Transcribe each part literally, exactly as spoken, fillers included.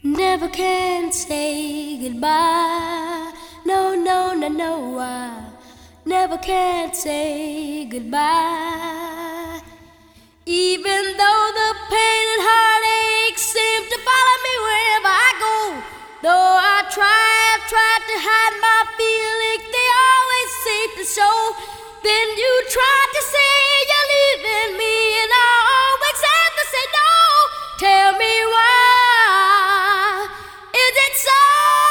Never can say goodbye. No, no, no, no. I never can say goodbye. Even though the pain and heartache seem to follow me wherever I go. Though I try, I've tried to hide my feelings, they always seem to show. Then you try to say you're leaving me, and I always have to say no. Tell me why is it so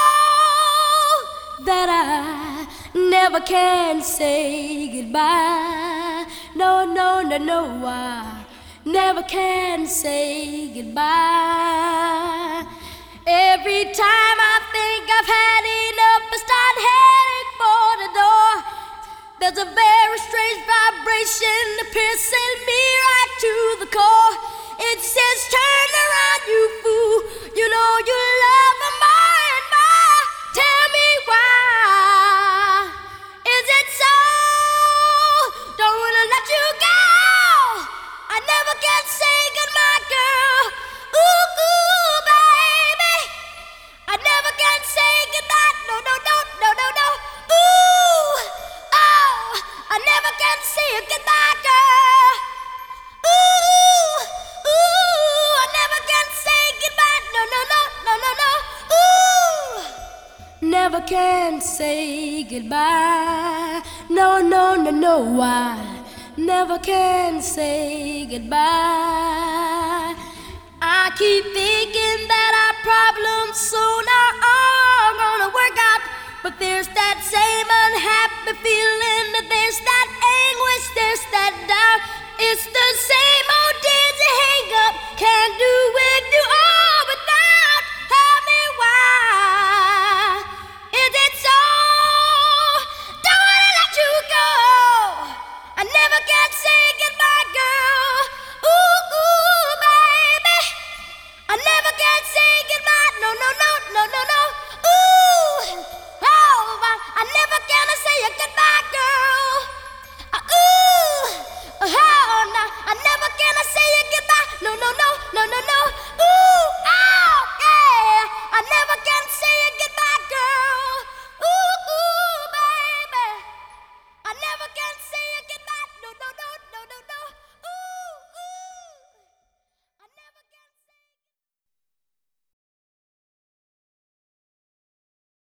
that I never can say goodbye? No, no, no, no, I never can say goodbye. Every time I think I've had enough, I start heading for the door. There's a very strange vibration piercing me right to the core. It says, turn around, you fool. You know you love me more and more. Tell me why is it so? Don't wanna let you go. I never can say goodbye, girl. Ooh, ooh, baby. I never can say goodbye. No, no, no, no, no, no. Ooh, oh, I never can say goodbye, girl. Ooh, ooh, I never can say goodbye. No, no, no, no, no, no. Ooh, never can say goodbye. No, no, no, no. I never can say goodbye. I keep thinking that our problems soon are all gonna work out, but there's that same unhappy feeling, there's that anguish, there's that doubt. It's the same old dizzy hang up, can't do